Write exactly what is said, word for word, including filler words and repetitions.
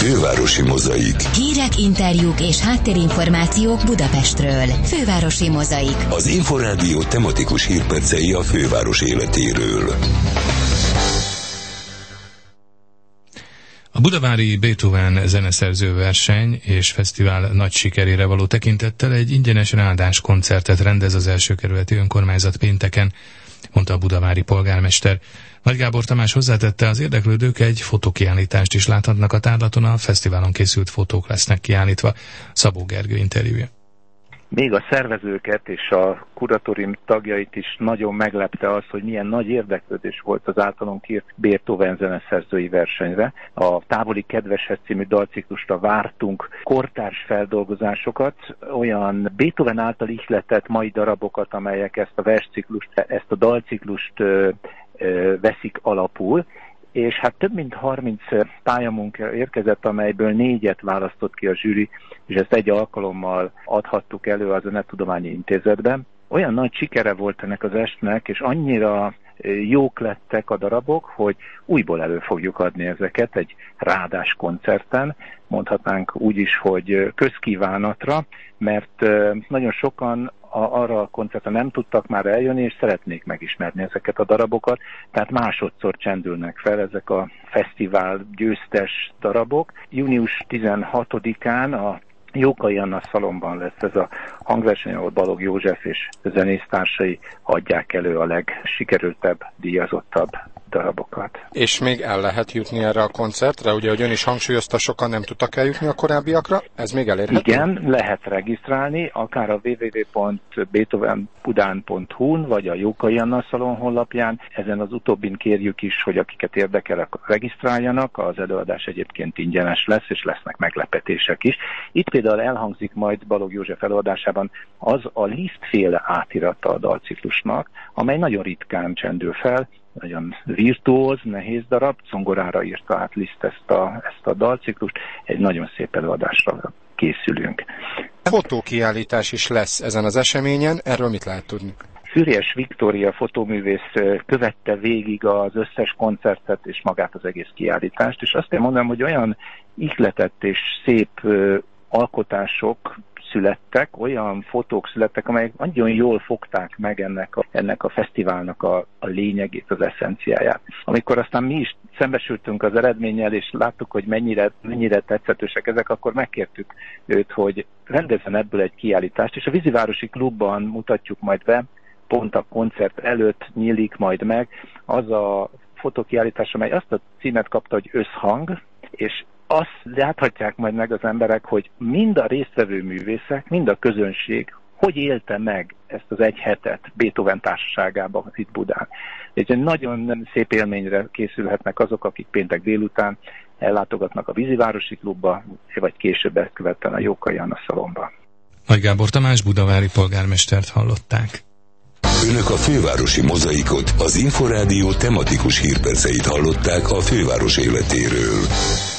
Fővárosi Mozaik. Hírek, interjúk és háttérinformációk Budapestről. Fővárosi Mozaik. Az Inforádió tematikus hírpercei a főváros életéről. A budavári Beethoven zeneszerző verseny és fesztivál nagy sikerére való tekintettel egy ingyenes ráadás koncertet rendez az első kerületi önkormányzat pénteken, mondta a budavári polgármester. Nagy Gábor Tamás hozzátette, az érdeklődők egy fotókiállítást is láthatnak a tárlaton, a fesztiválon készült fotók lesznek kiállítva. Szabó Gergő interjúja. Még a szervezőket és a kuratórium tagjait is nagyon meglepte az, hogy milyen nagy érdeklődés volt az általunk írt Beethoven zeneszerzői versenyre. A Távoli Kedveshez című dalciklusra vártunk kortárs feldolgozásokat, olyan Beethoven által ihletett mai darabokat, amelyek ezt a versciklust, ezt a dalciklust ö, ö, veszik alapul. És hát több mint harminc pályamunka érkezett, amelyből négyet választott ki a zsűri, és ezt egy alkalommal adhattuk elő a Zenetudományi Intézetben. Olyan nagy sikere volt ennek az estnek, és annyira jók lettek a darabok, hogy újból elő fogjuk adni ezeket egy rádás koncerten, mondhatnánk úgy is, hogy közkívánatra, mert nagyon sokan a, arra a koncertre nem tudtak már eljönni, és szeretnék megismerni ezeket a darabokat, tehát másodszor csendülnek fel ezek a fesztivál győztes darabok. június tizenhatodikán a Jókai Anna szalonban lesz ez a hangverseny, ahol Balogh József és zenésztársai adják elő a legsikerültebb, díjazottabb darabokat. És még el lehet jutni erre a koncertre? Ugye, hogy ön is hangsúlyozta, sokan nem tudtak eljutni a korábbiakra, ez még elérhető? Igen, lehet regisztrálni, akár a double-u double-u double-u pont beethoven budán pont hu-n, vagy a Jókai Anna szalon honlapján. Ezen az utóbbin kérjük is, hogy akiket érdekel, regisztráljanak. Az előadás egyébként ingyenes lesz, és lesznek meglepetések is. Itt például elhangzik majd Balogh József előadásában az a Liszt-féle átirata a dalciklusnak, amely nagyon ritkán csendül fel, nagyon virtuóz, nehéz darab, zongorára írta át Liszt ezt a, ezt a dalciklust, egy nagyon szép előadásra készülünk. Fotókiállítás is lesz ezen az eseményen, erről mit lehet tudni? Füriyes Viktória fotóművész követte végig az összes koncertet és magát az egész kiállítást, és azt kell mondanom, hogy olyan ihletett és szép alkotások születtek, olyan fotók születtek, amelyek nagyon jól fogták meg ennek a, ennek a fesztiválnak a, a lényegét, az eszenciáját. Amikor aztán mi is szembesültünk az eredménnyel, és láttuk, hogy mennyire, mennyire tetszetősek ezek, akkor megkértük őt, hogy rendezzen ebből egy kiállítást, és a Vízivárosi Klubban mutatjuk majd be, pont a koncert előtt nyílik majd meg az a fotókiállítás, amely azt a címet kapta, hogy Összhang, és azt láthatják majd meg az emberek, hogy mind a résztvevő művészek, mind a közönség hogy élte meg ezt az egy hetet Beethoven társaságában itt Budán. És egy nagyon szép élményre készülhetnek azok, akik péntek délután ellátogatnak a Vízivárosi Klubba, vagy később ezt követően a Jókai Anna szalonba. Nagy Gábor Tamás budavári polgármestert hallották. Önök a Fővárosi Mozaikot, az Inforádió tematikus hírperceit hallották a főváros életéről.